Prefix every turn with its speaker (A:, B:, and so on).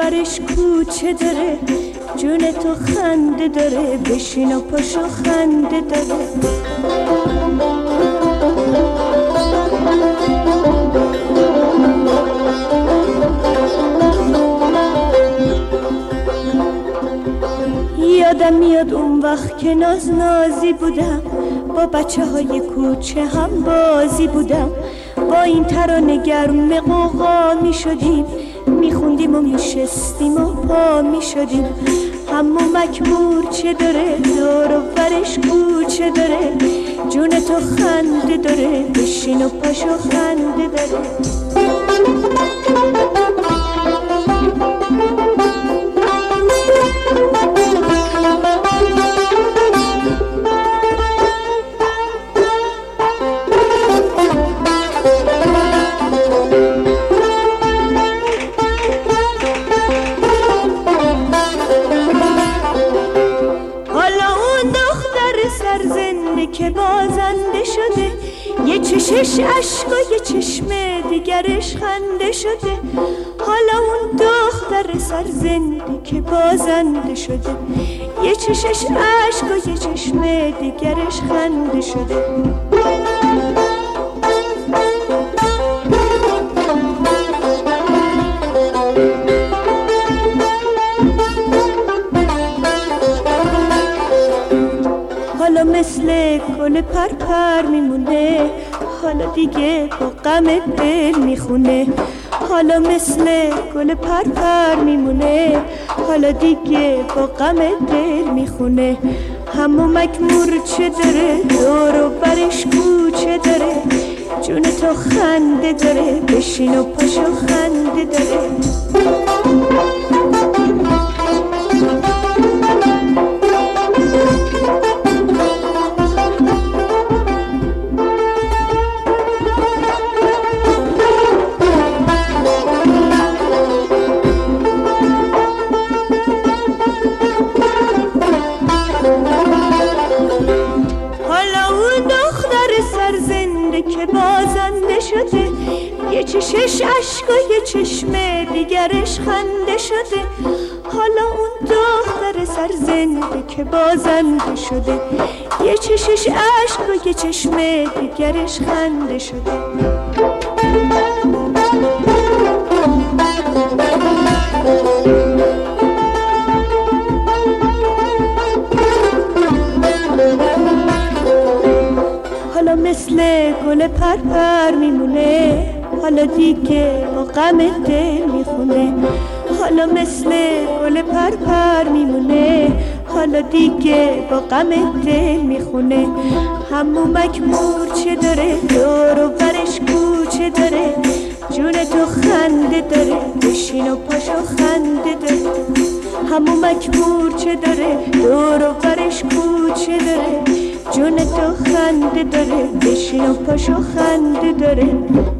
A: برش کوچه داره، جون تو خنده داره، بشین و پاشو خنده داره. یادم میاد اون وقت که نازی بودم، با بچه های کوچه هم بازی بودم، با این ترانه گرم قوقا می شدیم، می خوندیم و می شستیم و پا می شدیم. حمومک مورچه داره، دور و برش کوچه داره، جون تو خنده داره، بشین و پاشو خنده داره. که بازنده شده، یه چشش عشق و یه چشم دیگرش خنده شده. حالا اون دختر سرزنده که بازنده شده، یه چشش عشق و یه چشم دیگرش خنده شده. حالا مثل گل پرپر میمونه، حالا دیگه با غم دل میخونه. حالا مثل گل پرپر میمونه، حالا دیگه با غم دل میخونه. حمومک مورچه داره، دور و برش کوچه داره، جون تو خنده داره، بشین و پاشو خنده داره. که بازنده شده، یه چشش عشق و یه چشم دیگرش خنده شده. حالا اون دختر سرزنده که بازنده شده، یه چشش عشق و یه چشم دیگرش خنده شده. حالا مثل گل پرپر میمونه، حالا دیگه با غم دل میخونه. حالا مثل گل پرپر میمونه، حالا دیگه با غم دل میخونه. حمومک مورچه داره، دور و برش کوچه داره، جون تو خنده داره، بشین و پاشو خنده داره. حمومک مورچه داره، دور و برش کوچه داره، جون تو خنده داره، بشین و پاشو خنده داره.